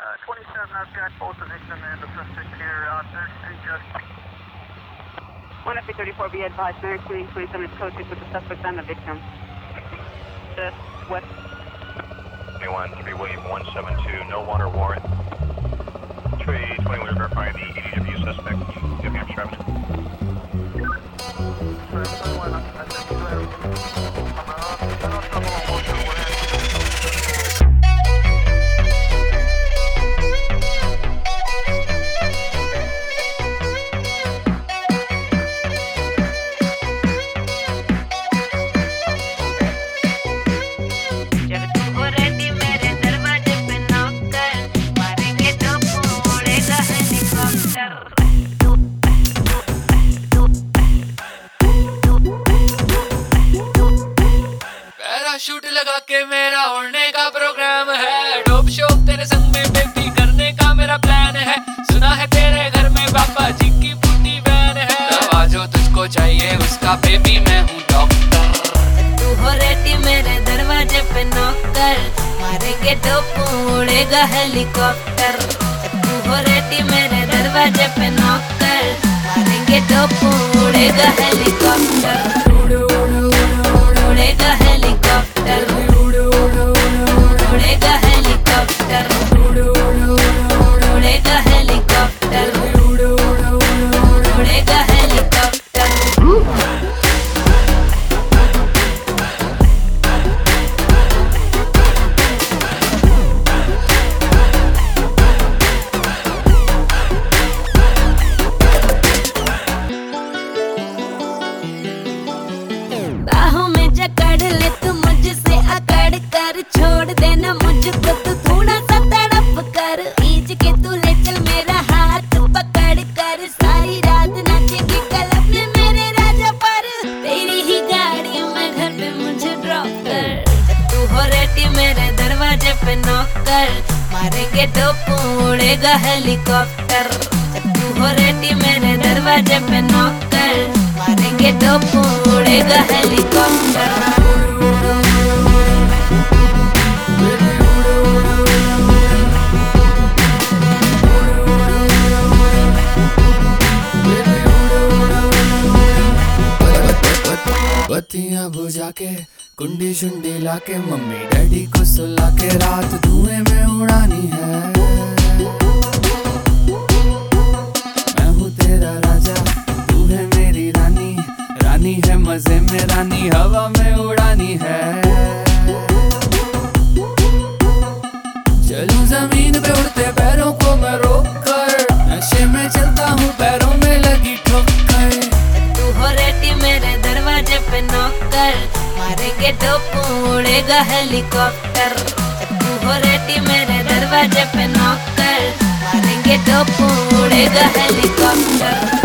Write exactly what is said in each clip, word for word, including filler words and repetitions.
twenty-seven, I've got both the victim and the suspect here on third Street, just. one F thirty-four, be advised, Mary Queen, twenty-seven is code six with the suspect and the victim. Just west. twenty-one, three William one seven two, no water warrant. three twenty-one, verify the E D W suspect, New Hampshire Avenue. Shoot लगा के मेरा उड़ने का programme है। Dope shop तेरे संग में baby करने का मेरा प्लान है। सुना है तेरे घर में पापा जी की बूटी वैन है। दवा जो तुझको चाहिए उसका बेबी मैं हूँ डॉक्टर। तू हो रेडी मेरे दरवाजे पे नौकर, मारेंगे डोप उड़ेगा हेलीकॉप्टर। तू हो रेडी मेरे दरवाजे पे नौकर, मारेंगे डोप उड़ेगा हेलीकॉप्टर। उड़ेगा हेलीकॉप्टर, उड़ेगा हेलीकॉप्टर, उड़ेगा हेलीकॉप्टर, उड़ेगा हेलीकॉप्टर। बाहों में जकड़ ले तू मुझसे अकड़ कर, छोड़ देना मुझको तू थोड़ा सा तड़प कर। खींच के तू ले चल मेरा हाथ पकड़ कर, सारी रात नाचेगी क्लब में मेरे राजा पर। तेरी ही गाड़ी में घर पे मुझे ड्रॉप कर। तू हो रेडी मेरे दरवाजे पे नौकर, मारेंगे डोप उड़ेगा हेलीकॉप्टर। तू हो रेडी मेरे दरवाजे पे नौकर, मारेंगे डोप उड़ेगा हेलीकॉप्टर। बत्तियां बुझा के कुंडी शुंडी लाके, मम्मी डैडी को सुला के रात धुएं में उड़ानी है। मैं हूँ तेरा राजा, तू है मेरी रानी। रानी है मजे में रानी, हवा में उड़ानी है। चलूं जमीन पे उड़ते पैरों को मैं रोक कर, नशे में चलता हूँ पैरों में लगी ठोकर। तू हो रेडी मेरे दरवाजे पे नौकर, मारेंगे डोप उड़ेगा हेलीकॉप्टर। तू हो रेडी मेरे दरवाजे पे नौकर, मारेंगे डोप उड़ेगा हेलीकॉप्टर।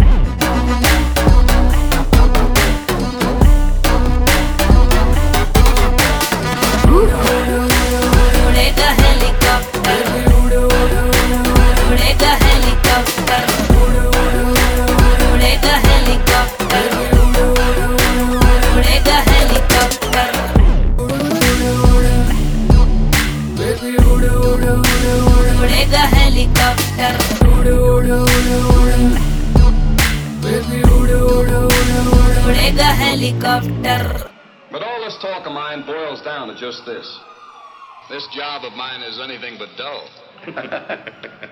उड़ेगा हेलीकॉप्टर, उड़ेगा हेलीकॉप्टर, उड़ेगा हेलीकॉप्टर, उड़ेगा हेलीकॉप्टर। उड़ेगा हेलीकॉप्टर, उड़ेगा helicopter. But all this talk of mine boils down to just this. This job of mine is anything but dull.